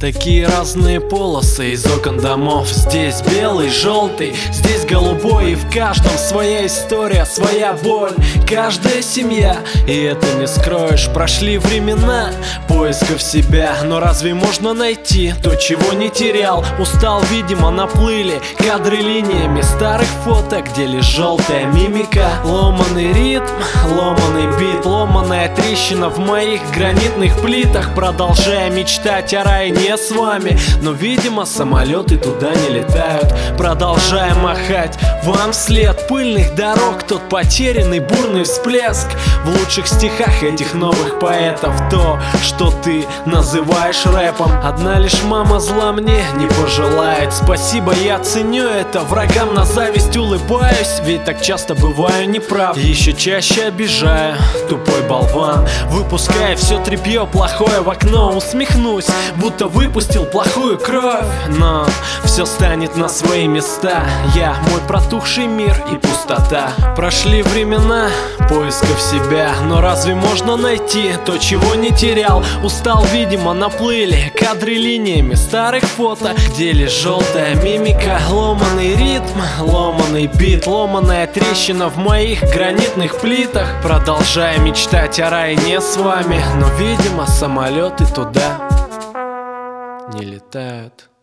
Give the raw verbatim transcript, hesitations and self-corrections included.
Такие разные полосы из окон домов. Здесь белый, желтый, здесь голубой. И в каждом своя история, своя боль. Каждая семья, и это не скроешь. Прошли времена поисков себя, но разве можно найти то, чего не терял? Устал, видимо, наплыли кадры линиями старых фото, где лишь желтая мимика. Ломаный ритм, ломаный бит, ломаная трещина в моих гранитных плитах. Продолжая мечтать о рае не с вами, но, видимо, самолеты туда не летают. Продолжая махать вам вслед пыльных дорог, тот потерянный бурный всплеск в лучших стихах этих новых поэтов. То, что ты называешь рэпом, одна лишь мама зла мне не пожелает. Спасибо, я ценю это, врагам на зависть улыбаюсь, ведь так часто бываю неправ. Еще чаще обижаю, тупой болван, выпуская все тряпье плохое в окно. Усмехнусь, будто выпустил плохую кровь, но все станет на свои места. Я, мой протухший мир и пустота. Прошли времена поисков себя, но разве можно найти то, чего не терял? Устал, видимо, наплыли кадры линиями старых фото, где лишь желтая мимика. Ломаный ритм, ломаный бит, ломаная трещина в моих гранитных плитах. Продолжая мечтать о рае не с вами, но, видимо, самолеты туда не летают.